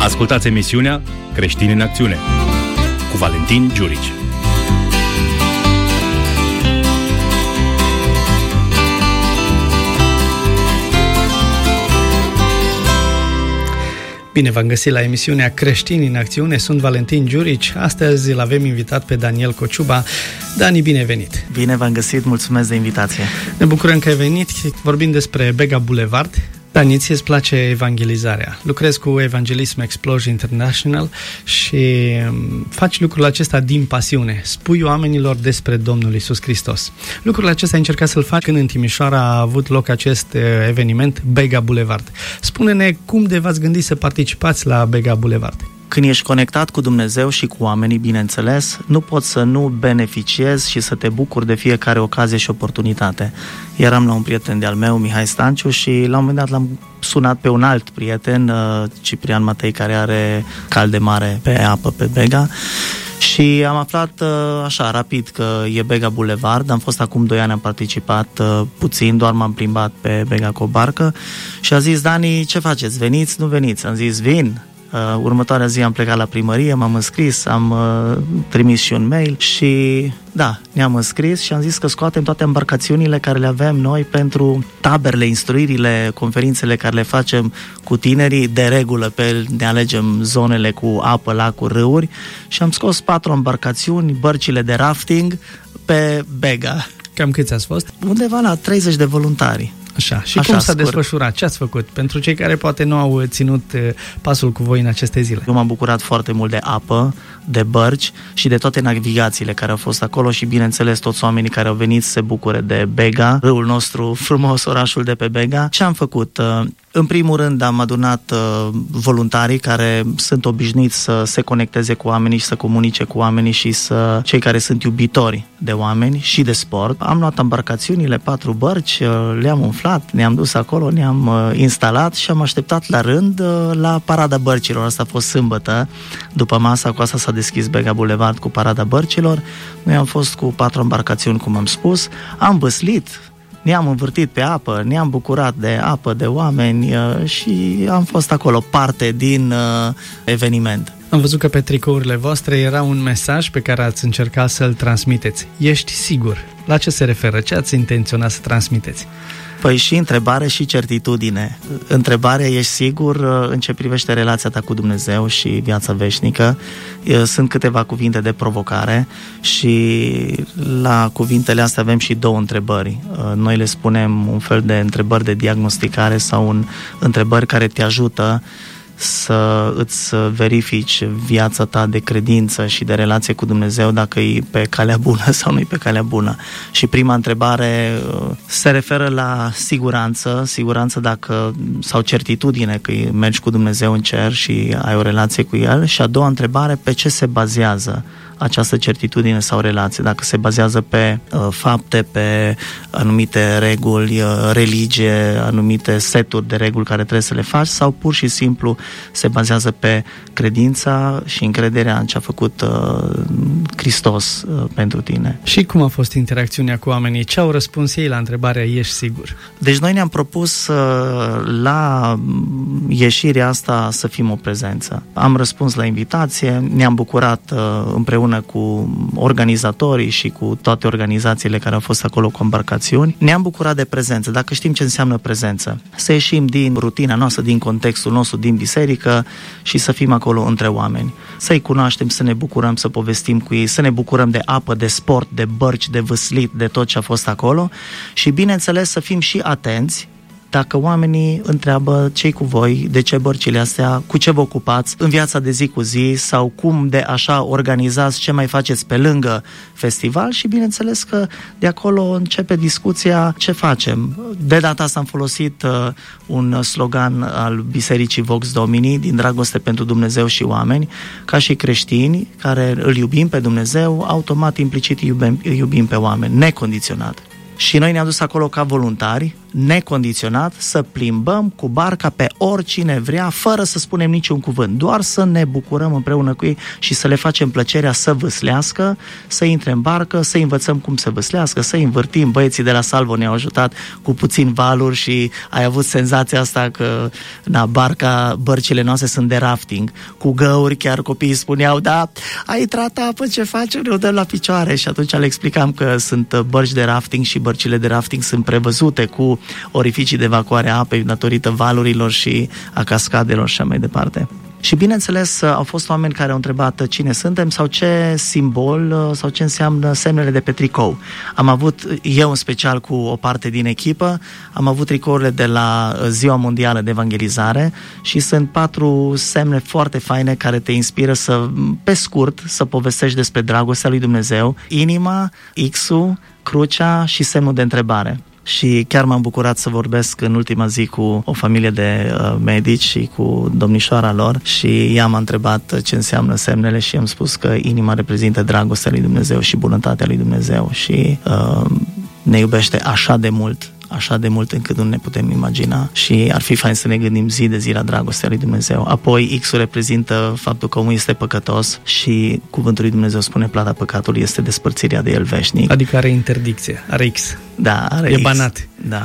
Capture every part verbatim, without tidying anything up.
Ascultați emisiunea Creștini în Acțiune cu Valentin Giurici. Bine v-am găsit la emisiunea Creștini în Acțiune. Sunt Valentin Giurici. Astăzi îl avem invitat pe Daniel Cociuba. Dani, bine venit! Bine v-am găsit, mulțumesc de invitație! Ne bucurăm că ai venit. Vorbim despre Bega Boulevard. Dani, ție îți place evangelizarea. Lucrezi cu Evangelism Explosion International și faci lucrul acesta din pasiune. Spui oamenilor despre Domnul Iisus Hristos. Lucrul acesta ai încercat să-l faci când în Timișoara a avut loc acest eveniment Bega Boulevard. Spune-ne cum de v-ați gândit să participați la Bega Boulevard. Când ești conectat cu Dumnezeu și cu oamenii, bineînțeles, nu poți să nu beneficiezi și să te bucuri de fiecare ocazie și oportunitate. Eram la un prieten de-al meu, Mihai Stanciu, și la un moment dat l-am sunat pe un alt prieten, Ciprian Matei, care are cal de mare pe apă, pe Bega, și am aflat așa rapid că e Bega Boulevard. Am fost acum doi ani, am participat puțin, doar m-am plimbat pe Bega cu o barcă și a zis: Dani, ce faceți? Veniți? Nu veniți? Am zis: vin. Uh, următoarea zi am plecat la primărie, m-am înscris, am uh, trimis și un mail și da, ne-am înscris și am zis că scoatem toate embarcațiunile care le avem noi pentru taberele, instruirile, conferințele care le facem cu tinerii. De regulă pe, ne alegem zonele cu apă, lacuri, râuri și am scos patru embarcațiuni, bărcile de rafting pe Bega. Cam câți ați fost? Undeva la treizeci de voluntari. Așa. Și Așa, cum s-a scurt. desfășurat? Ce ați făcut? Pentru cei care poate nu au ținut pasul cu voi în aceste zile. Eu m-am bucurat foarte mult de apă, de bărci și de toate navigațiile care au fost acolo și, bineînțeles, toți oamenii care au venit să se bucure de Bega, râul nostru frumos, orașul de pe Bega. Ce am făcut? În primul rând am adunat voluntarii care sunt obișnuiți să se conecteze cu oamenii și să comunice cu oamenii și să cei care sunt iubitori de oameni și de sport. Am luat embarcațiunile, patru bărci, le-am umflat, ne-am dus acolo, ne-am instalat și am așteptat la rând la parada bărcilor. Asta a fost sâmbătă, după masa, cu asta s-a deschis Bega Boulevard cu parada bărcilor. Noi am fost cu patru embarcațiuni, cum am spus, am băslit, ne-am învârtit pe apă, ne-am bucurat de apă, de oameni și am fost acolo parte din eveniment. Am văzut că pe tricourile voastre era un mesaj pe care ați încercat să-l transmiteți. Ești sigur? La ce se referă? Ce ați intenționat să transmiteți? Păi și întrebare și certitudine. Întrebarea: ești sigur în ce privește relația ta cu Dumnezeu și viața veșnică? Sunt câteva cuvinte de provocare și la cuvintele astea avem și două întrebări. Noi le spunem un fel de întrebări de diagnosticare sau un, întrebări care te ajută să îți verifici viața ta de credință și de relație cu Dumnezeu, dacă e pe calea bună sau nu e pe calea bună. Și prima întrebare se referă la siguranță, siguranță dacă, sau certitudine că mergi cu Dumnezeu în cer și ai o relație cu El. Și a doua întrebare: pe ce se bazează această certitudine sau relație? Dacă se bazează pe uh, fapte, pe anumite reguli, uh, religie, anumite seturi de reguli care trebuie să le faci, sau pur și simplu se bazează pe credința și încrederea în ce a făcut uh, Hristos uh, pentru tine. Și cum a fost interacțiunea cu oamenii? Ce au răspuns ei la întrebarea ești sigur? Deci noi ne-am propus uh, la ieșirea asta să fim o prezență. Am răspuns la invitație, ne-am bucurat uh, împreună cu organizatorii și cu toate organizațiile care au fost acolo cu embarcațiuni. Ne-am bucurat de prezență. Dacă știm ce înseamnă prezență, să ieșim din rutina noastră, din contextul nostru, din biserică și să fim acolo între oameni. Să-i cunoaștem, să ne bucurăm, să povestim cu ei, să ne bucurăm de apă, de sport, de bărci, de văslit, de tot ce a fost acolo și, bineînțeles, să fim și atenți dacă oamenii întreabă ce-i cu voi, de ce bărcile astea, cu ce vă ocupați în viața de zi cu zi sau cum de așa organizați, ce mai faceți pe lângă festival și bineînțeles că de acolo începe discuția ce facem. De data asta am folosit uh, un slogan al Bisericii Vox Domini, din dragoste pentru Dumnezeu și oameni, ca și creștini care îl iubim pe Dumnezeu, automat implicit iubim, iubim pe oameni, necondiționat. Și noi ne-am dus acolo ca voluntari, necondiționat să plimbăm cu barca pe oricine vrea, fără să spunem niciun cuvânt, doar să ne bucurăm împreună cu ei și să le facem plăcerea să vâslească, să intre în barcă, să învățăm cum să vâslească, să învârtim. Băieții de la Salvo ne-au ajutat cu puțin valuri și ai avut senzația asta că na, barca, bărcile noastre sunt de rafting, cu găuri, chiar copiii spuneau, da, ai intrat apă, ce faci? Ne-o dăm la picioare și atunci le explicam că sunt bărci de rafting și bărcile de rafting sunt prevăzute cu orificii de evacuare a apei datorită valurilor și a cascadelor și așa mai departe. Și bineînțeles au fost oameni care au întrebat cine suntem sau ce simbol sau ce înseamnă semnele de pe tricou. Am avut, eu în special cu o parte din echipă, am avut tricourile de la Ziua Mondială de Evangelizare și sunt patru semne foarte faine care te inspiră să, pe scurt, să povestești despre dragostea lui Dumnezeu: inima, X-ul, crucea și semnul de întrebare. Și chiar m-am bucurat să vorbesc în ultima zi cu o familie de uh, medici și cu domnișoara lor și i-am întrebat ce înseamnă semnele și am spus că inima reprezintă dragostea lui Dumnezeu și bunătatea lui Dumnezeu și uh, ne iubește așa de mult, așa de mult încât nu ne putem imagina și ar fi fain să ne gândim zi de zi la dragostea lui Dumnezeu. Apoi X-ul reprezintă faptul că omul este păcătos și cuvântul lui Dumnezeu spune plata păcatului este despărțirea de el veșnic. Adică are interdicție, are X. Da, are e X. banat. Da.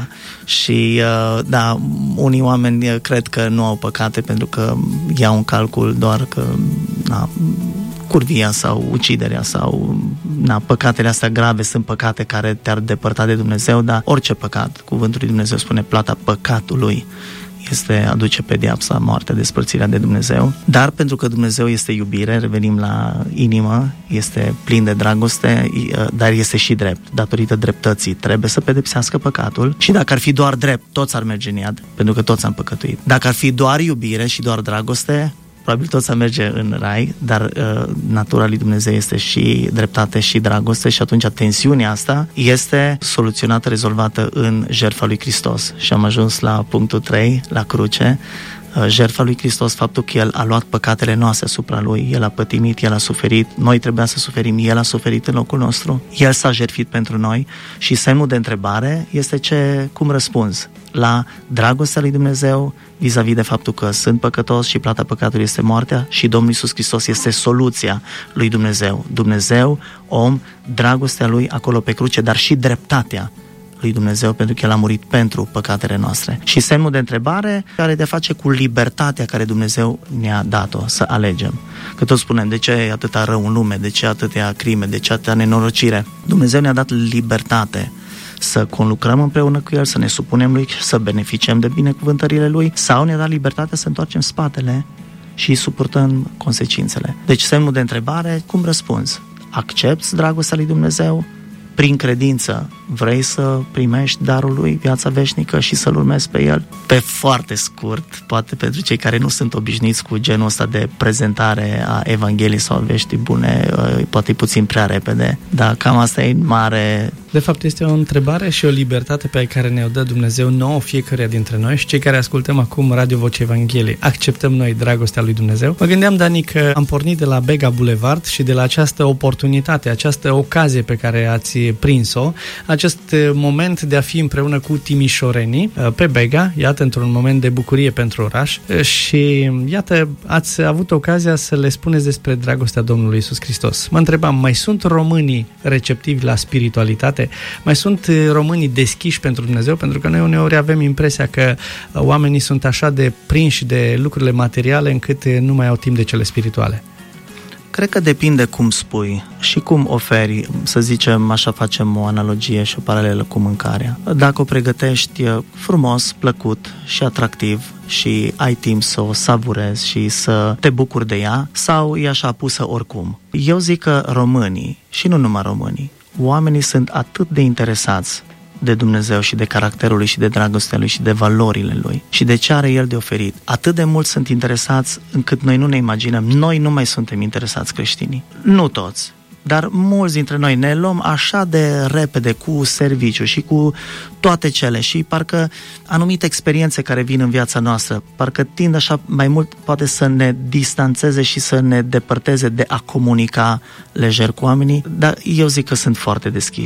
Și uh, da, unii oameni cred că nu au păcate pentru că iau în calcul doar că na, curvia sau uciderea sau na, păcatele astea grave sunt păcate care te-ar depărta de Dumnezeu, dar orice păcat, cuvântul lui Dumnezeu spune plata păcatului este aduce pedeapsa, moartea, despărțirea de Dumnezeu. Dar pentru că Dumnezeu este iubire, revenim la inimă, este plin de dragoste, dar este și drept. Datorită dreptății trebuie să pedepsească păcatul și dacă ar fi doar drept, toți ar merge în iad, pentru că toți am păcătuit. Dacă ar fi doar iubire și doar dragoste, probabil toți am merge în rai, dar uh, natura lui Dumnezeu este și dreptate și dragoste și atunci tensiunea asta este soluționată, rezolvată în jertfa lui Hristos. Și am ajuns la punctul trei, la cruce. Uh, jertfa lui Hristos, faptul că El a luat păcatele noastre asupra Lui, El a pătimit, El a suferit, noi trebuia să suferim, El a suferit în locul nostru, El s-a jertfit pentru noi și semnul de întrebare este ce, cum răspunzi la dragostea lui Dumnezeu vis-a-vis de faptul că sunt păcătos și plata păcatului este moartea și Domnul Iisus Hristos este soluția lui Dumnezeu. Dumnezeu, om, dragostea Lui acolo pe cruce, dar și dreptatea lui Dumnezeu pentru că El a murit pentru păcatele noastre. Și semnul de întrebare care de a face cu libertatea care Dumnezeu ne-a dat-o să alegem. Că toți spunem, de ce e atâta rău în lume, de ce atâtea crime, de ce atâta nenorocire? Dumnezeu ne-a dat libertate să conlucrăm împreună cu El, să ne supunem Lui, să beneficiem de binecuvântările Lui, sau ne-a dat libertatea să întoarcem spatele și suportăm consecințele. Deci semnul de întrebare, cum răspunzi? Accepți dragostea lui Dumnezeu? Prin credință vrei să primești darul Lui, viața veșnică și să-L urmezi pe El? Pe foarte scurt, poate pentru cei care nu sunt obișnuiți cu genul ăsta de prezentare a Evangheliei sau a veștii bune, poate e puțin prea repede, dar cam asta e mare. De fapt, este o întrebare și o libertate pe care ne-o dă Dumnezeu nouă fiecăruia dintre noi și cei care ascultăm acum Radio Vocea Evangheliei. Acceptăm noi dragostea lui Dumnezeu? Mă gândeam, Dani, că am pornit de la Bega Boulevard și de la această oportunitate, această ocazie pe care ați prins-o, acest moment de a fi împreună cu timișorenii pe Bega, iată, într-un moment de bucurie pentru oraș și iată, ați avut ocazia să le spuneți despre dragostea Domnului Iisus Hristos. Mă întrebam, mai sunt românii receptivi la spiritualitate? Mai sunt românii deschiși pentru Dumnezeu? Pentru că noi uneori avem impresia că oamenii sunt așa de prinși de lucrurile materiale încât nu mai au timp de cele spirituale. Cred că depinde cum spui și cum oferi, să zicem, așa facem o analogie și o paralelă cu mâncarea. Dacă o pregătești frumos, plăcut și atractiv și ai timp să o savurezi și să te bucuri de ea, sau e așa pusă oricum. Eu zic că românii, și nu numai românii, oamenii sunt atât de interesați de Dumnezeu și de caracterul Lui și de dragostea Lui și de valorile Lui și de ce are El de oferit. Atât de mult sunt interesați încât noi nu ne imaginăm. Noi nu mai suntem interesați creștinii. Nu toți, dar mulți dintre noi ne luăm așa de repede cu serviciu și cu toate cele și parcă anumite experiențe care vin în viața noastră, parcă tind așa mai mult poate să ne distanțeze și să ne depărteze de a comunica lejer cu oamenii, dar eu zic că sunt foarte deschiși.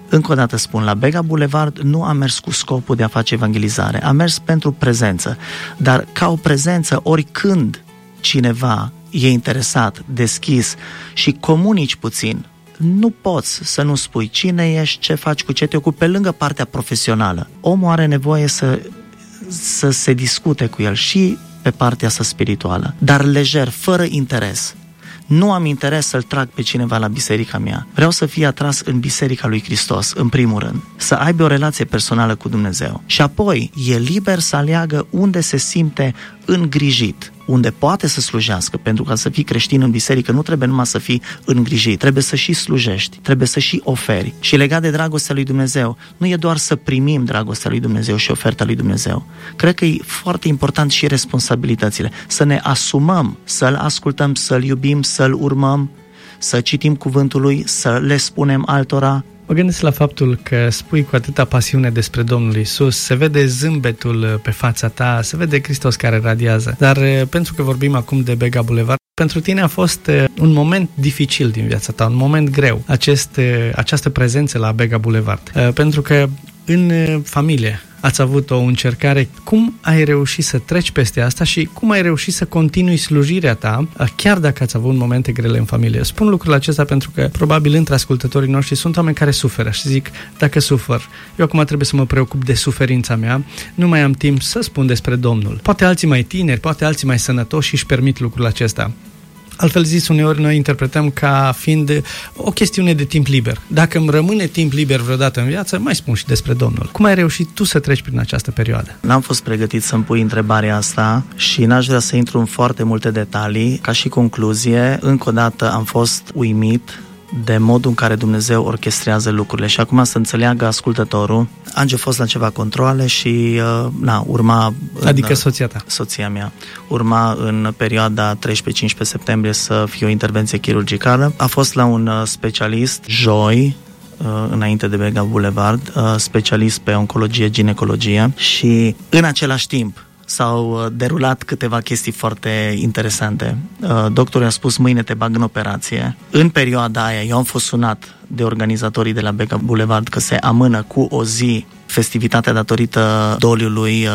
Încă o dată spun, la Bega Boulevard nu am mers cu scopul de a face evangelizare, am mers pentru prezență, dar ca o prezență, oricând cineva e interesat, deschis și comunici puțin, nu poți să nu spui cine ești, ce faci, cu ce te ocupi, pe lângă partea profesională. Omul are nevoie să, să se discute cu el și pe partea sa spirituală, dar lejer, fără interes. Nu am interes să-l trag pe cineva la biserica mea. Vreau să fie atras în biserica lui Hristos, în primul rând. Să aibă o relație personală cu Dumnezeu. Și apoi e liber să aleagă unde se simte îngrijit, unde poate să slujească, pentru ca să fii creștin în biserică nu trebuie numai să fii îngrijit, trebuie să și slujești, trebuie să și oferi. Și legat de dragostea lui Dumnezeu, nu e doar să primim dragostea lui Dumnezeu și oferta lui Dumnezeu. Cred că e foarte important și responsabilitățile, să ne asumăm, să-L ascultăm, să-L iubim, să-L urmăm, să citim cuvântul Lui, să le spunem altora. Mă gândesc la faptul că spui cu atâta pasiune despre Domnul Iisus, se vede zâmbetul pe fața ta, se vede Hristos care radiază. Dar pentru că vorbim acum de Bega Boulevard, pentru tine a fost un moment dificil din viața ta, un moment greu, acest, această prezență la Bega Boulevard. Pentru că în familie ați avut o încercare. Cum ai reușit să treci peste asta și cum ai reușit să continui slujirea ta, chiar dacă ați avut momente grele în familie? Spun lucrul acesta pentru că probabil între ascultătorii noștri sunt oameni care suferă și zic, dacă sufăr, eu acum trebuie să mă preocup de suferința mea, nu mai am timp să spun despre Domnul. Poate alții mai tineri, poate alții mai sănătoși își permit lucrul acesta. Altfel zis, uneori noi interpretăm ca fiind o chestiune de timp liber. Dacă îmi rămâne timp liber vreodată în viață, mai spun și despre Domnul. Cum ai reușit tu să treci prin această perioadă? N-am fost pregătit să-mi pui întrebarea asta și n-aș vrea să intru în foarte multe detalii. Ca și concluzie, încă o dată am fost uimit de modul în care Dumnezeu orchestrează lucrurile. Și acum să înțeleagă ascultătorul, Ange a fost la ceva controale și uh, na, urma... Adică în, soția ta. Soția mea. Urma în perioada treisprezece cincisprezece septembrie să fie o intervenție chirurgicală. A fost la un uh, specialist joi, uh, înainte de Bega Boulevard, uh, specialist pe oncologie, ginecologie și în același timp s-au derulat câteva chestii foarte interesante. Doctorul a spus, mâine te bag în operație. În perioada aia, eu am fost sunat de organizatorii de la Bega Boulevard că se amână cu o zi festivitatea datorită doliului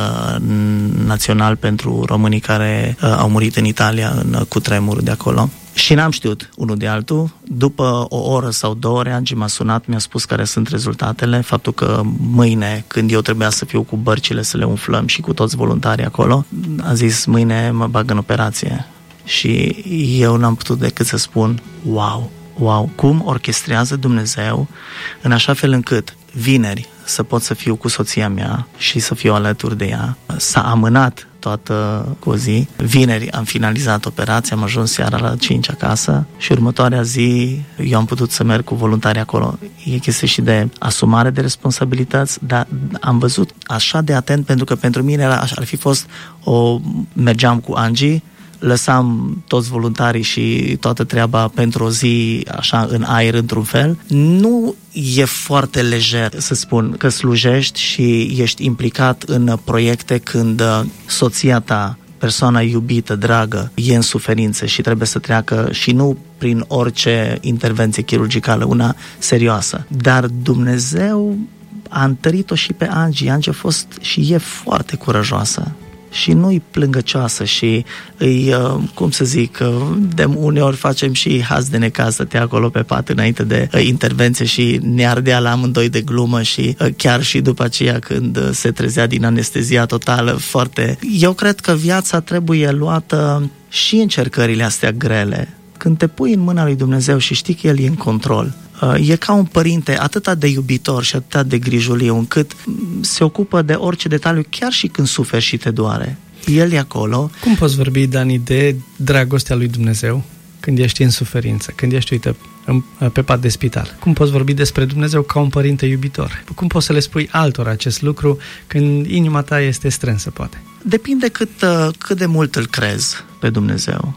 național pentru românii care au murit în Italia în cutremurul de acolo. Și n-am știut unul de altul. După o oră sau două ore, Angie m-a sunat, mi-a spus care sunt rezultatele, faptul că mâine, când eu trebuia să fiu cu bărcile să le umflăm și cu toți voluntarii acolo, a zis, mâine mă bag în operație. Și eu n-am putut decât să spun, wow, wow, cum orchestrează Dumnezeu în așa fel încât vineri să pot să fiu cu soția mea și să fiu alături de ea. S-a amânat toată cu o zi. Vineri am finalizat operația, am ajuns seara la cinci acasă și următoarea zi eu am putut să merg cu voluntari acolo. E chestie și de asumare de responsabilități, dar am văzut așa de atent pentru că pentru mine era, ar fi fost o... mergeam cu Angie, lăsam toți voluntarii și toată treaba pentru o zi așa în aer într-un fel. Nu e foarte lejer să spun că slujești și ești implicat în proiecte când soția ta, persoana iubită, dragă, e în suferință și trebuie să treacă și nu prin orice intervenție chirurgicală, una serioasă. Dar Dumnezeu a întărit-o și pe Angie. Angie a fost și e foarte curajoasă și nu-i plângăcioasă și îi, cum să zic, de uneori facem și haz de necaz, stătea acolo pe pat înainte de intervenție și ne ardea la amândoi de glumă și chiar și după aceea când se trezea din anestezia totală, foarte... Eu cred că viața trebuie luată și încercările astea grele. Când te pui în mâna lui Dumnezeu și știi că El e în control, e ca un părinte atât de iubitor și atât de grijuliu încât se ocupă de orice detaliu, chiar și când suferi și te doare. El e acolo. Cum poți vorbi, Dani, de dragostea lui Dumnezeu când ești în suferință, când ești, uite, pe pat de spital? Cum poți vorbi despre Dumnezeu ca un părinte iubitor? Cum poți să le spui altora acest lucru când inima ta este strânsă, poate? Depinde cât, cât de mult îl crezi pe Dumnezeu.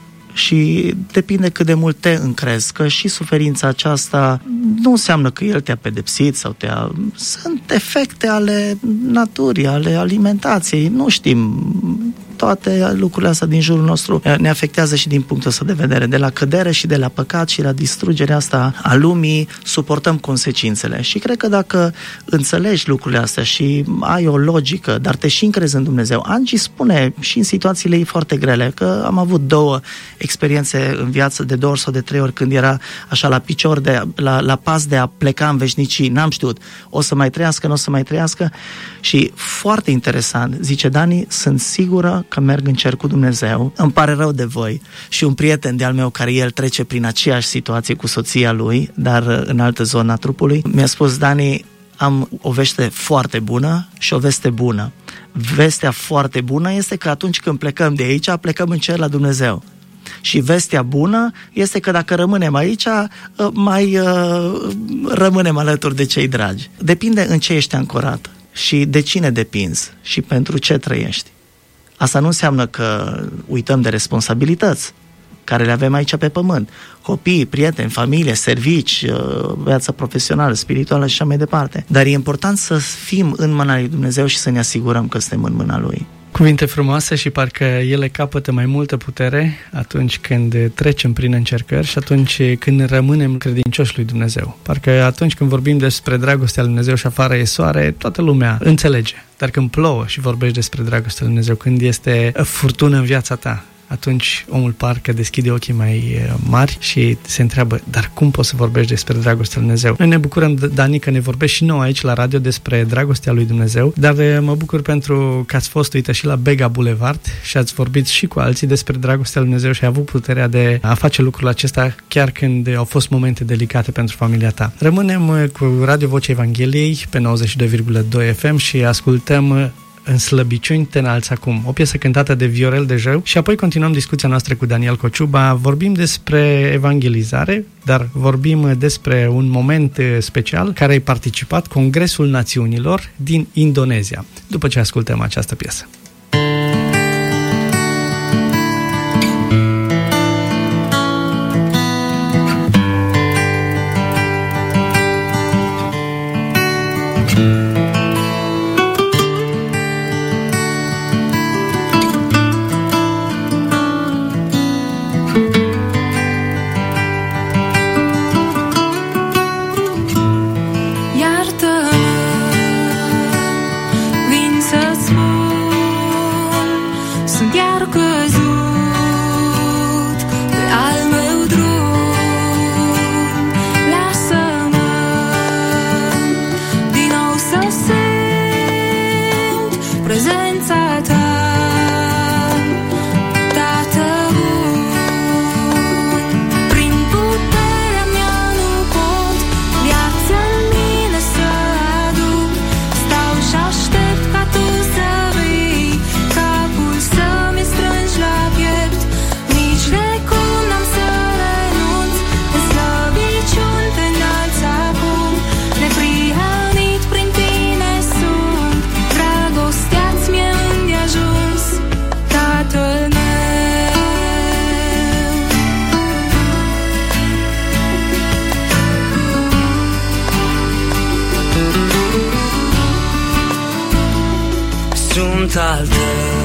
Și depinde cât de mult te încrezi, că și suferința aceasta nu înseamnă că El te-a pedepsit sau te-a... Sunt efecte ale naturii, ale alimentației, nu știm toate lucrurile astea din jurul nostru ne afectează și din punctul ăsta de vedere. De la cădere și de la păcat și la distrugerea asta a lumii, suportăm consecințele. Și cred că dacă înțelegi lucrurile astea și ai o logică, dar te și încrezi în Dumnezeu. Angie spune și în situațiile ei foarte grele, că am avut două experiențe în viață, de două ori sau de trei ori, când era așa la picior, de, la, la pas de a pleca în veșnicii. N-am știut, o să mai trăiască, nu o să mai trăiască. Și foarte interesant, zice Dani, sunt sigură că merg în cer cu Dumnezeu. Îmi pare rău de voi. Și un prieten de-al meu, care el trece prin aceeași situație cu soția lui, dar în altă zonă a trupului, mi-a spus: Dani, am o veste foarte bună și o veste bună. Vestea foarte bună este că atunci când plecăm de aici, plecăm în cer la Dumnezeu. Și vestea bună este că dacă rămânem aici, mai uh, rămânem alături de cei dragi. Depinde în ce ești ancorat și de cine depinzi și pentru ce trăiești. Asta nu înseamnă că uităm de responsabilități care le avem aici pe pământ. Copii, prieteni, familie, servici, viața profesională, spirituală și așa mai departe. Dar e important să fim în mâna lui Dumnezeu și să ne asigurăm că suntem în mâna Lui. Cuvinte frumoase și parcă ele capătă mai multă putere atunci când trecem prin încercări și atunci când rămânem credincioși lui Dumnezeu. Parcă atunci când vorbim despre dragostea lui Dumnezeu și afară e soare, toată lumea înțelege. Dar când plouă și vorbești despre dragostea lui Dumnezeu, când este furtună în viața ta, atunci omul parcă deschide ochii mai mari și se întreabă: dar cum poți să vorbești despre dragostea lui Dumnezeu? Noi ne bucurăm, Dani, că ne vorbești și noi aici la radio despre dragostea lui Dumnezeu, dar mă bucur pentru că ați fost, uite, și la Bega Boulevard și ați vorbit și cu alții despre dragostea lui Dumnezeu și ai avut puterea de a face lucrul acesta chiar când au fost momente delicate pentru familia ta. Rămânem cu Radio Vocea Evangheliei pe nouăzeci și doi virgulă doi F M și ascultăm În slăbiciuni te înalți acum, o piesă cântată de Viorel Dejeu, și apoi continuăm discuția noastră cu Daniel Cociuba. Vorbim despre evangelizare, dar vorbim despre un moment special care ai participat, Congresul Națiunilor din Indonezia, după ce ascultăm această piesă. Al tău,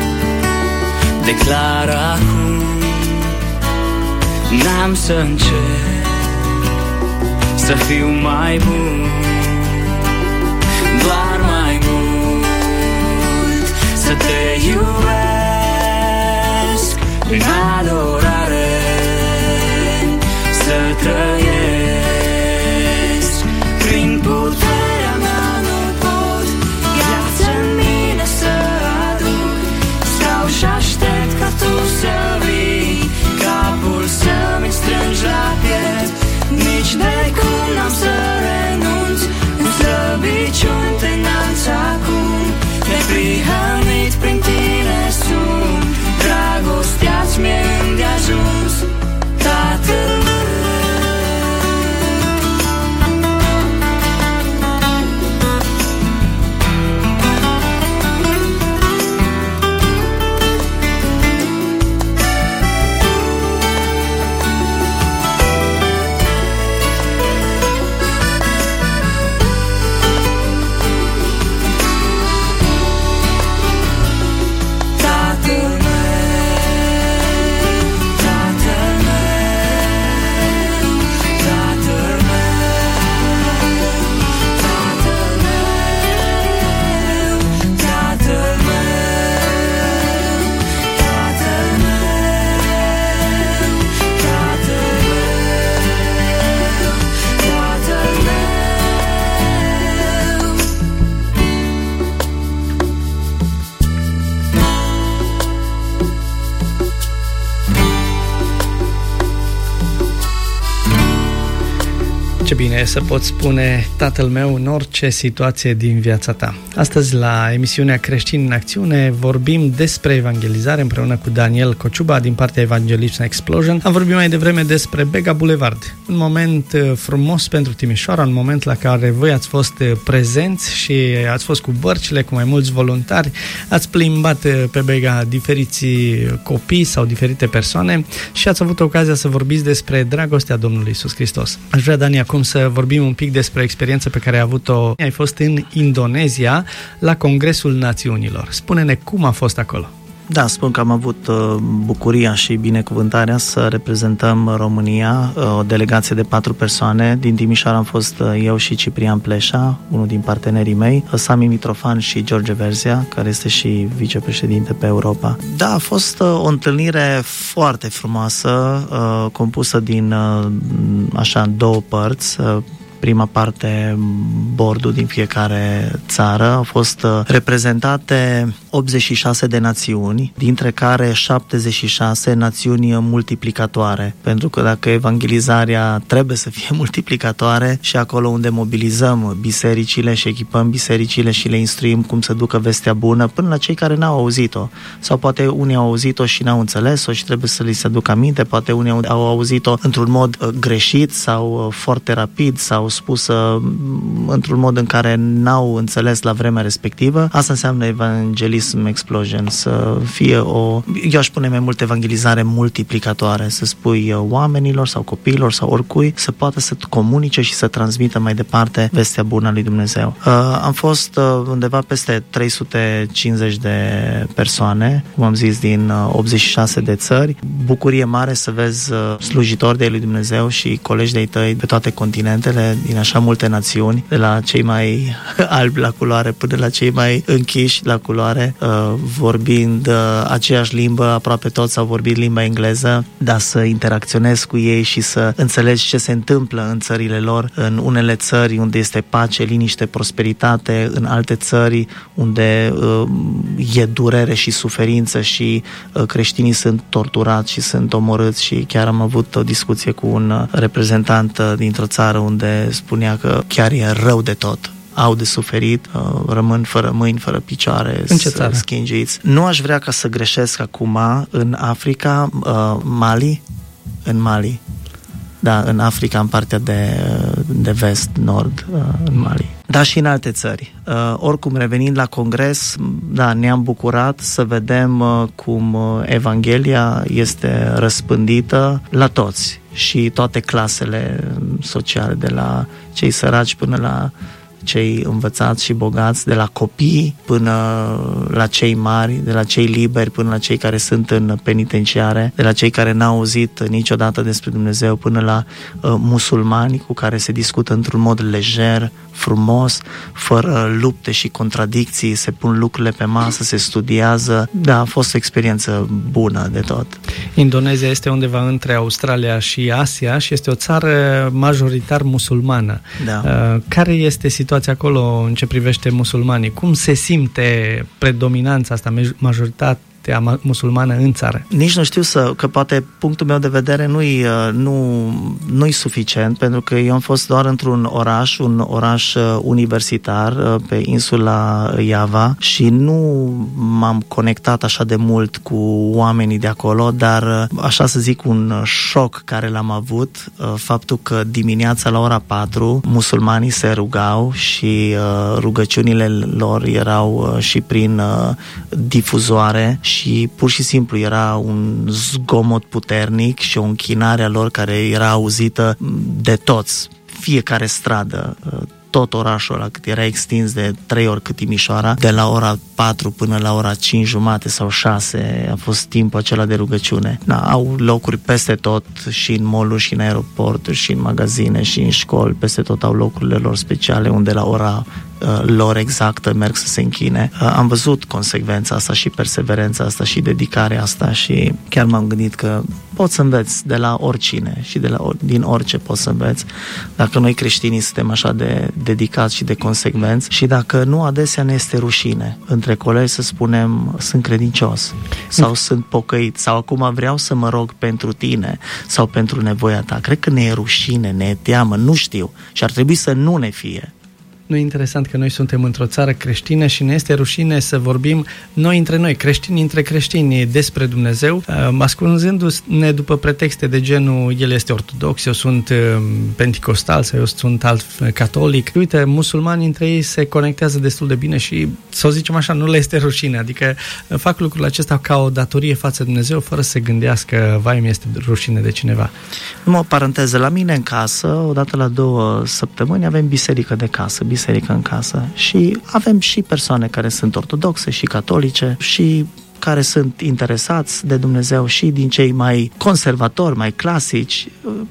declar acum, n-am să încep să fiu mai bun, doar mai mult să te iubesc prin adorare, să trăiesc prin puterea mea, nu pot viața-n mine să aduc, stau și aștept ca tu să vii, capul să-mi strângi la piept, nici de cum n-am să renunț, în slăbiciuni te înalți acum, neprihănit prin tine sunt, dragostea-ți mi-e îndeajuns, Tatăl meu. bine e să poți spune Tatăl meu în orice situație din viața ta. Astăzi la emisiunea Creștini în Acțiune vorbim despre evangelizare împreună cu Daniel Cociuba din partea Evangelism Explosion. Am vorbit mai devreme despre Bega Boulevard, un moment frumos pentru Timișoara, un moment la care voi ați fost prezenți și ați fost cu bărcile, cu mai mulți voluntari, ați plimbat pe Bega diferiți copii sau diferite persoane și ați avut ocazia să vorbiți despre dragostea Domnului Iisus Hristos. Aș vrea, Dani, acum să vorbim un pic despre experiența pe care ai avut-o. Ai fost în Indonezia la Congresul Națiunilor. Spune-ne cum a fost acolo. Da, spun că am avut uh, bucuria și binecuvântarea să reprezentăm România, uh, o delegație de patru persoane. Din Timișoara am fost uh, eu și Ciprian Pleșa, unul din partenerii mei, uh, Sami Mitrofan și George Verzea, care este și vicepreședinte pe Europa. Da, a fost uh, o întâlnire foarte frumoasă, uh, compusă din uh, așa două părți. Uh, Prima parte, bordul din fiecare țară, au fost reprezentate optzeci și șase de națiuni, dintre care șaptezeci și șase națiuni multiplicatoare. Pentru că dacă evangelizarea trebuie să fie multiplicatoare și acolo unde mobilizăm bisericile și echipăm bisericile și le instruim cum să ducă vestea bună până la cei care n-au auzit-o. Sau poate unii au auzit-o și n-au înțeles-o și trebuie să li se aducă aminte, poate unii au auzit-o într-un mod greșit sau foarte rapid sau spusă într-un mod în care n-au înțeles la vremea respectivă. Asta înseamnă Evangelism Explosion, să fie o, eu aș pune mai mult evangelizare multiplicatoare, să spui oamenilor sau copiilor sau oricui să poată să comunice și să transmită mai departe vestea bună a lui Dumnezeu. Uh, am fost uh, undeva peste trei sute cincizeci de persoane, cum am zis, din uh, optzeci și șase de țări. Bucurie mare să vezi uh, slujitori de lui Dumnezeu și colegi de-ai tăi pe toate continentele, din așa multe națiuni, de la cei mai albi la culoare până la cei mai închiși la culoare, uh, vorbind uh, aceeași limbă, aproape toți au vorbit limba engleză, dar să interacționezi cu ei și să înțelegi ce se întâmplă în țările lor, în unele țări unde este pace, liniște, prosperitate, în alte țări unde uh, e durere și suferință și uh, creștinii sunt torturați și sunt omorâți și chiar am avut o discuție cu un reprezentant uh, dintr-o țară unde spunea că chiar e rău de tot. Au de suferit, rămân fără mâini, fără picioare, schingiți. Nu aș vrea ca să greșesc acum în Africa, Mali, în Mali. Da, în Africa, în partea de, de vest, nord, în Mali. Dar și în alte țări. Oricum, revenind la congres, da, ne-am bucurat să vedem cum Evanghelia este răspândită la toți și toate clasele sociale, de la cei săraci până la cei învățați și bogați, de la copii până la cei mari, de la cei liberi până la cei care sunt în penitenciare, de la cei care n-au auzit niciodată despre Dumnezeu până la uh, musulmani cu care se discută într-un mod lejer, frumos, fără lupte și contradicții, se pun lucrurile pe masă, se studiază. Da, a fost o experiență bună de tot. Indonezia este undeva între Australia și Asia și este o țară majoritar musulmană. Da. Uh, care este situația acolo în ce privește musulmanii? Cum se simte predominanța asta, majoritatea musulmană în țară? Nici nu știu să, că poate punctul meu de vedere nu-i, nu, nu-i suficient, pentru că eu am fost doar într-un oraș, un oraș universitar pe insula Java și nu m-am conectat așa de mult cu oamenii de acolo, dar așa să zic un șoc care l-am avut, faptul că dimineața la ora patru musulmanii se rugau și rugăciunile lor erau și prin difuzoare și pur și simplu era un zgomot puternic și o închinare a lor care era auzită de toți, fiecare stradă, tot orașul ăla, cât era extins de trei ori cât Timișoara, de la ora patru până la ora cinci jumate sau șase a fost timpul acela de rugăciune. Da, au locuri peste tot, și în mall-uri, și în aeroporturi, și în magazine, și în școli, peste tot au locurile lor speciale unde la ora lor exactă merg să se închine. Am văzut consecvența asta și perseverența asta și dedicarea asta și chiar m-am gândit că poți să înveți de la oricine și de la, din orice poți să înveți. Dacă noi creștinii suntem așa de dedicați și de consecvenți și dacă nu adesea ne este rușine între colegi să spunem sunt credincios sau sunt pocăit sau acum vreau să mă rog pentru tine sau pentru nevoia ta. Cred că ne e rușine, ne e teamă, nu știu și ar trebui să nu ne fie. Nu e interesant că noi suntem într-o țară creștină și ne este rușine să vorbim noi între noi, creștini între creștini, despre Dumnezeu, ascunzându-ne după pretexte de genul el este ortodox, eu sunt penticostal sau eu sunt alt catolic. Uite, musulmanii între ei se conectează destul de bine și, să o zicem așa, nu le este rușine, adică fac lucrul acesta ca o datorie față de Dumnezeu fără să se gândească, vai, mi este rușine de cineva. Numai o paranteză, la mine în casă, odată la două săptămâni avem biserică de casă, biserică în casă și avem și persoane care sunt ortodoxe și catolice și care sunt interesați de Dumnezeu și din cei mai conservatori, mai clasici.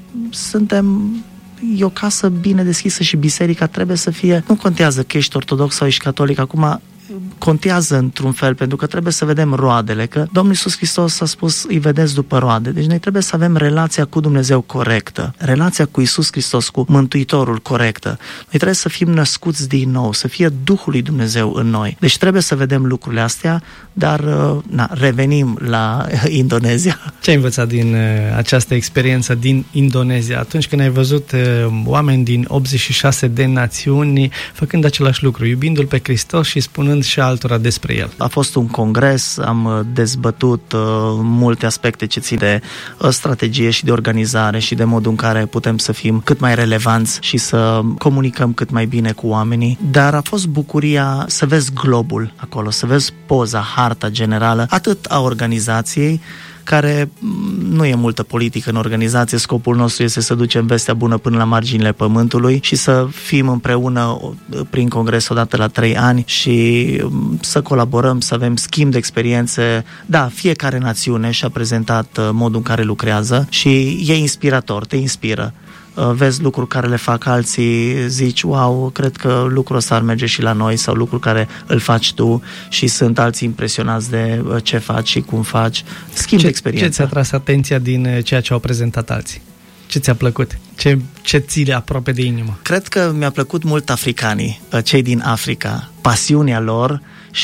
Suntem e o casă bine deschisă și biserica trebuie să fie, nu contează că ești ortodox sau ești catolic, acum contează într-un fel, pentru că trebuie să vedem roadele, că Domnul Iisus Hristos a spus, îi vedeți după roade. Deci noi trebuie să avem relația cu Dumnezeu corectă, relația cu Iisus Hristos, cu Mântuitorul corectă. Noi trebuie să fim născuți din nou, să fie Duhul lui Dumnezeu în noi. Deci trebuie să vedem lucrurile astea, dar na, revenim la Indonezia. Ce ai învățat din uh, această experiență din Indonezia, atunci când ai văzut uh, oameni din optzeci și șase de națiuni făcând același lucru, iubindu-L pe Hristos și spunând și altora despre El? A fost un congres, am dezbătut uh, multe aspecte ce țin de uh, strategie și de organizare și de modul în care putem să fim cât mai relevanți și să comunicăm cât mai bine cu oamenii, dar a fost bucuria să vezi globul acolo, să vezi poza, harta generală, atât a organizației, care nu e multă politică în organizație, scopul nostru este să ducem vestea bună până la marginile pământului și să fim împreună prin congres odată la trei ani și să colaborăm, să avem schimb de experiențe. Da, fiecare națiune și-a prezentat modul în care lucrează și e inspirator, te inspiră. Vezi lucruri care le fac alții, zici, wow, cred că lucrul ăsta ar merge și la noi, sau lucruri care îl faci tu și sunt alții impresionați de ce faci și cum faci. Schimb ce, de experiență. Ce ți-a tras atenția din ceea ce au prezentat alții? Ce ți-a plăcut? Ce, ce ți le aproape de inimă? Cred că mi-a plăcut mult africanii, cei din Africa, pasiunea lor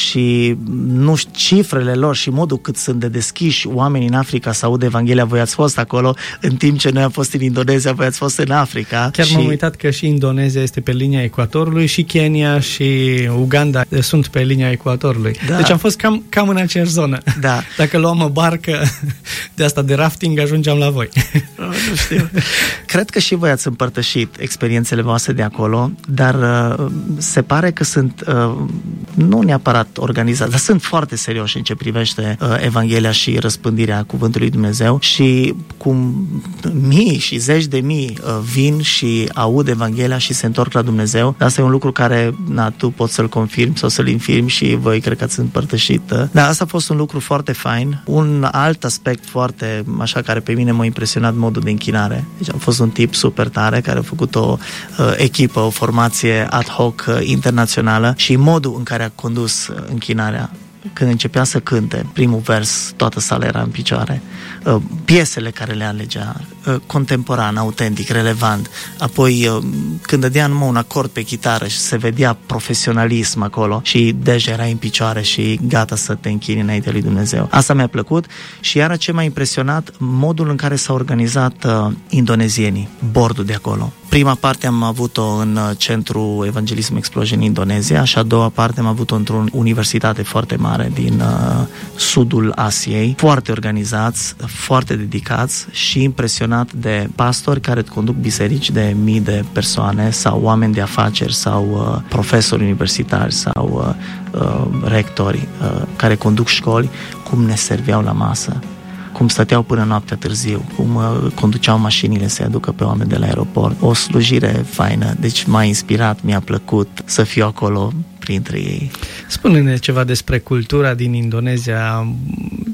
și nu știu, cifrele lor și modul cât sunt de deschiși oamenii în Africa să aud Evanghelia. Voi ați fost acolo în timp ce noi am fost în Indonezia, voi ați fost în Africa. Chiar și... m-am uitat că și Indonezia este pe linia ecuatorului și Kenya și Uganda sunt pe linia ecuatorului. Da. Deci am fost cam, cam în aceeași zonă. Da. Dacă luam o barcă de asta de rafting, ajungeam la voi. Nu știu. Cred că și voi ați împărtășit experiențele voastre de acolo, dar uh, se pare că sunt uh, nu neapărat organizați, dar sunt foarte serioși în ce privește uh, Evanghelia și răspândirea cuvântului Dumnezeu și cum mii și zeci de mii uh, vin și aud Evanghelia și se întorc la Dumnezeu. Asta e un lucru care, na, tu poți să-l confirmi sau să-l infirmi și voi cred că ați împărtășit. Uh. Dar asta a fost un lucru foarte fain. Un alt aspect foarte, așa, care pe mine m-a impresionat, modul de închinare. Deci am fost un tip super tare care a făcut o uh, echipă, o formație ad hoc uh, internațională și modul în care a condus închinarea. Când începea să cânte primul vers, toată sala era în picioare. Piesele care le alegea, contemporan, autentic, relevant. Apoi când dădea numai un acord pe chitară și se vedea profesionalism acolo și deja era în picioare și gata să te închini înaintea lui Dumnezeu. Asta mi-a plăcut și iară ce m-a impresionat, modul în care s-au organizat uh, indonezienii, bordul de acolo. Prima parte am avut-o în centrul Evangelism Explosion Indonezia și a doua parte am avut-o într-o universitate foarte mare din uh, sudul Asiei, foarte organizați, foarte dedicați și impresionat de pastori care conduc biserici de mii de persoane sau oameni de afaceri sau uh, profesori universitari sau uh, uh, rectori uh, care conduc școli, cum ne serveau la masă, cum stăteau până noaptea târziu, cum uh, conduceau mașinile să-i aducă pe oameni de la aeroport. O slujire faină, deci m-a inspirat, mi-a plăcut să fiu acolo printre ei. Spune-ne ceva despre cultura din Indonezia.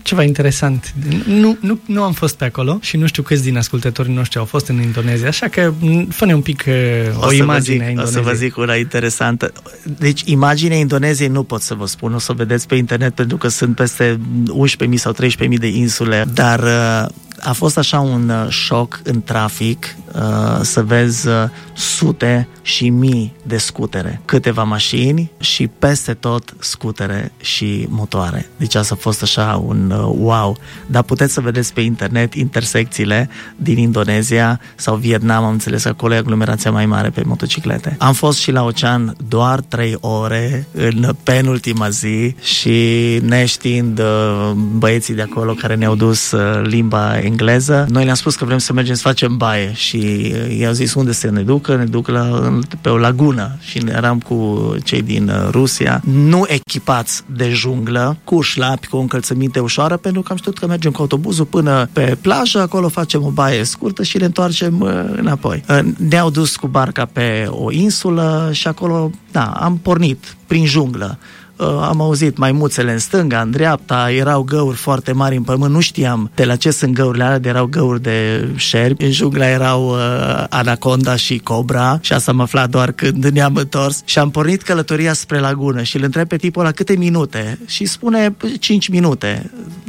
ceva interesant. Nu, nu, nu am fost pe acolo și nu știu câți din ascultătorii noștri au fost în Indonezia, așa că fă-ne un pic uh, o, o imagine a Indoneziei. O să vă zic una interesantă. Deci, imaginea Indoneziei nu pot să vă spun, o să o vedeți pe internet pentru că sunt peste unsprezece mii sau treisprezece mii de insule, dar uh, a fost așa un uh, șoc în trafic uh, să vezi uh, sute și mii de scutere, câteva mașini și peste tot scutere și motoare. Deci asta a fost așa un uh, wow. Dar puteți să vedeți pe internet intersecțiile din Indonezia sau Vietnam, am înțeles că acolo e aglomerația mai mare pe motociclete. Am fost și la ocean doar trei ore în penultima zi și neștiind uh, băieții de acolo care ne-au dus uh, limba engleză, noi le-am spus că vrem să mergem să facem baie și uh, i-au zis unde să ne ducă, ne duc la, pe o lagună și eram cu cei din uh, Rusia, nu echipați de junglă, cu șlapi, cu o încălțăminte ușoară, pentru că am știut că mergem cu autobuzul până pe plajă, acolo facem o baie scurtă și ne întoarcem uh, înapoi. Uh, ne-au dus cu barca pe o insulă și acolo, da, am pornit prin junglă. Uh, am auzit maimuțele în stânga, în dreapta, erau găuri foarte mari în pământ, nu știam de la ce sunt găurile alea, de erau găuri de șerpi, în jungla erau uh, anaconda și cobra și asta am aflat doar când ne-am întors și am pornit călătoria spre lagună și îl întreb pe tipul la câte minute și spune cinci minute.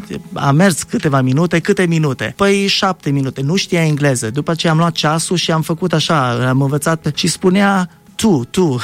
A mers câteva minute, câte minute? Păi șapte minute, nu știa engleză. După aceea am luat ceasul și am făcut așa, am învățat pe... și spunea tu, tu,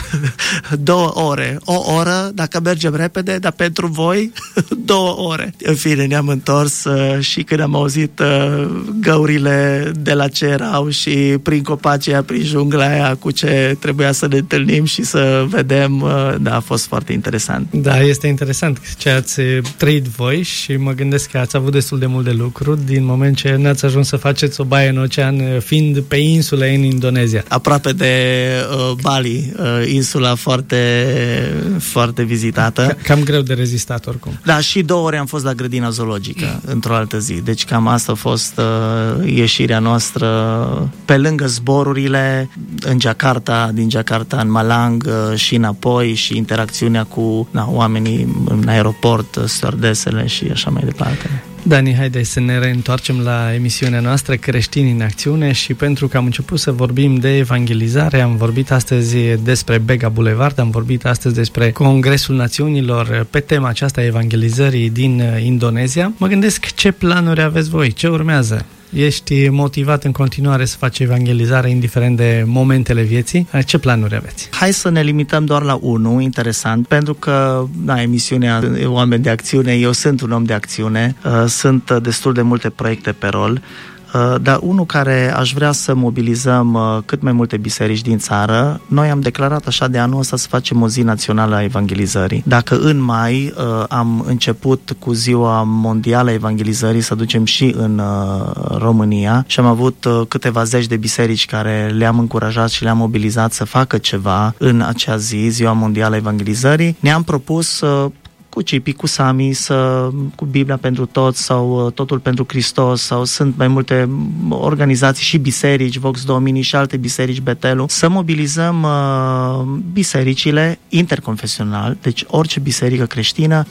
două ore, o oră dacă mergem repede, dar pentru voi două ore. În fine, ne-am întors uh, și când am auzit uh, găurile de la ce erau și prin copacii aia, prin jungla aia cu ce trebuia să ne întâlnim și să vedem, uh, da, a fost foarte interesant. Da, este interesant ce ați trăit voi și mă gândesc că ați avut destul de mult de lucru din moment ce n-ați ajuns să faceți o baie în ocean fiind pe insule în Indonezia. Aproape de uh, Bali, insula foarte, foarte vizitată. Cam greu de rezistat oricum. Da, și două ore am fost la grădina zoologică într-o altă zi. Deci cam asta a fost uh, ieșirea noastră pe lângă zborurile în Jakarta, din Jakarta în Malang uh, și înapoi și interacțiunea cu na, oamenii în aeroport, stewardesele și așa mai departe. Dani, haide să ne reîntoarcem la emisiunea noastră Creștini în Acțiune și pentru că am început să vorbim de evangelizare, am vorbit astăzi despre Bega Boulevard, am vorbit astăzi despre Congresul Națiunilor pe tema aceasta evangelizării din Indonezia. Mă gândesc ce planuri aveți voi, ce urmează? Ești motivat în continuare să faci evangelizare indiferent de momentele vieții? Ce planuri aveți? Hai să ne limităm doar la unul, interesant, pentru că, da, emisiunea Oameni de Acțiune, eu sunt un om de acțiune, sunt destul de multe proiecte pe rol, dar unul care aș vrea să mobilizăm cât mai multe biserici din țară. Noi am declarat așa de anul ăsta să facem o zi națională a evangelizării. Dacă în mai am început cu ziua mondială a evangelizării să ducem și în România și am avut câteva zeci de biserici care le-am încurajat și le-am mobilizat să facă ceva în acea zi, ziua mondială a evangelizării, ne-am propus cu Cipi, cu Sami, să, cu Biblia pentru toți sau Totul pentru Hristos sau sunt mai multe organizații și biserici, Vox Domini și alte biserici, Betelu, să mobilizăm uh, bisericile interconfesional, deci orice biserică creștină,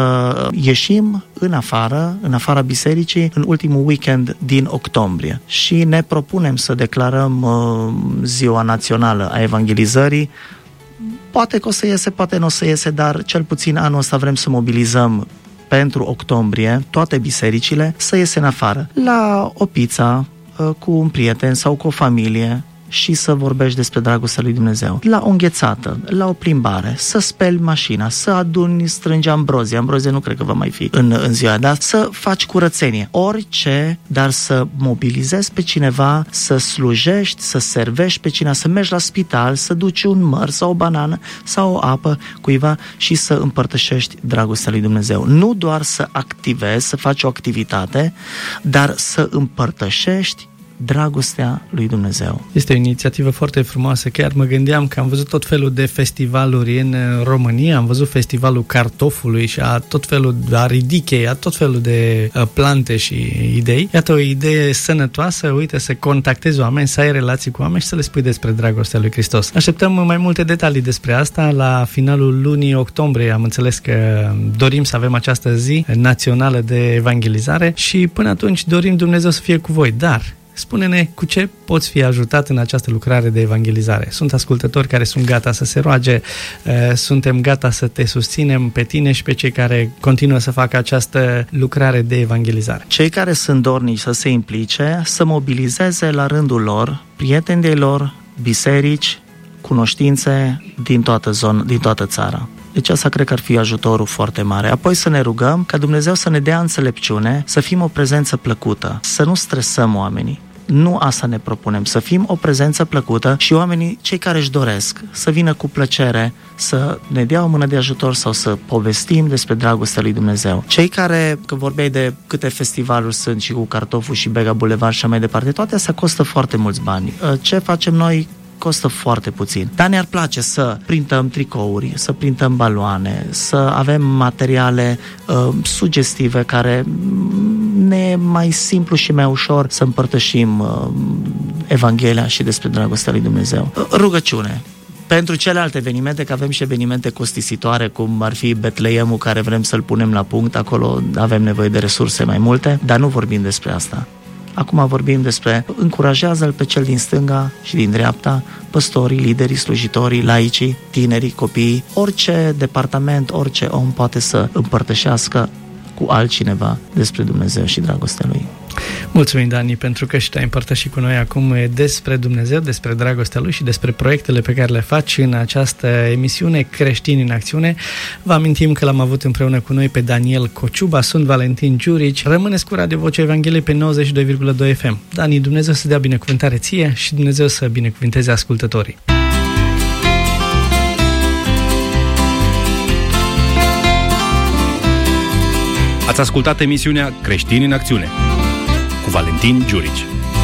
să ieșim în afară, în afara bisericii, în ultimul weekend din octombrie și ne propunem să declarăm uh, ziua națională a evangelizării. Poate că o să iese, poate nu o să iese, dar cel puțin anul ăsta vrem să mobilizăm pentru octombrie toate bisericile să iese în afară. La o pizza cu un prieten sau cu o familie și să vorbești despre dragostea lui Dumnezeu. La o înghețată, la o plimbare, să speli mașina, să aduni, strângi ambrozie. Ambrozie nu cred că va mai fi în, în ziua, dar să faci curățenie. Orice, dar să mobilizezi pe cineva, să slujești, să servești pe cineva, să mergi la spital, să duci un măr sau o banană sau o apă cuiva și să împărtășești dragostea lui Dumnezeu. Nu doar să activezi, să faci o activitate, dar să împărtășești dragostea lui Dumnezeu. Este o inițiativă foarte frumoasă. Chiar mă gândeam că am văzut tot felul de festivaluri în România, am văzut festivalul cartofului și a tot felul, a ridichei, a tot felul de uh, plante și idei. Iată o idee sănătoasă, uite, să contactezi oameni, să ai relații cu oameni și să le spui despre dragostea lui Hristos. Așteptăm mai multe detalii despre asta la finalul lunii octombrie. Am înțeles că dorim să avem această zi națională de evangelizare și până atunci dorim Dumnezeu să fie cu voi, dar spune-ne cu ce poți fi ajutat în această lucrare de evangelizare. Sunt ascultători care sunt gata să se roage, suntem gata să te susținem pe tine și pe cei care continuă să facă această lucrare de evangelizare. Cei care sunt dornici să se implice, să mobilizeze la rândul lor prieteni de lor, biserici, cunoștințe din toată zona, din toată țara. Deci asta cred că ar fi ajutorul foarte mare. Apoi să ne rugăm ca Dumnezeu să ne dea înțelepciune, să fim o prezență plăcută, să nu stresăm oamenii. Nu asta ne propunem, să fim o prezență plăcută și oamenii, cei care își doresc, să vină cu plăcere, să ne dea o mână de ajutor sau să povestim despre dragostea lui Dumnezeu. Cei care, că vorbeai de câte festivaluri sunt și cu cartoful și Bega Boulevard și așa mai departe, toate astea costă foarte mulți bani. Ce facem noi? Costă foarte puțin. Dar ne-ar place să printăm tricouri, să printăm baloane, să avem materiale uh, sugestive care ne e mai simplu și mai ușor să împărtășim uh, Evanghelia și despre dragostea lui Dumnezeu. Uh, rugăciune. Pentru celelalte evenimente, că avem și evenimente costisitoare, cum ar fi Betleemul, care vrem să-l punem la punct, acolo avem nevoie de resurse mai multe, dar nu vorbim despre asta. Acum vorbim despre încurajează-l pe cel din stânga și din dreapta, păstorii, liderii, slujitorii, laicii, tinerii, copiii, orice departament, orice om poate să împărtășească cu altcineva despre Dumnezeu și dragostea Lui. Mulțumim, Dani, pentru că și te-ai împărtășit cu noi acum despre Dumnezeu, despre dragostea Lui și despre proiectele pe care le faci în această emisiune Creștini în Acțiune. Vă amintim că l-am avut împreună cu noi pe Daniel Cociuba, sunt Valentin Giurici. Rămâneți cu Radio Vocea Evangheliei pe nouăzeci și doi virgulă doi F M. Dani, Dumnezeu să dea binecuvântare ție și Dumnezeu să binecuvânteze ascultătorii. Ați ascultat emisiunea Creștini în Acțiune cu Valentin Giurici.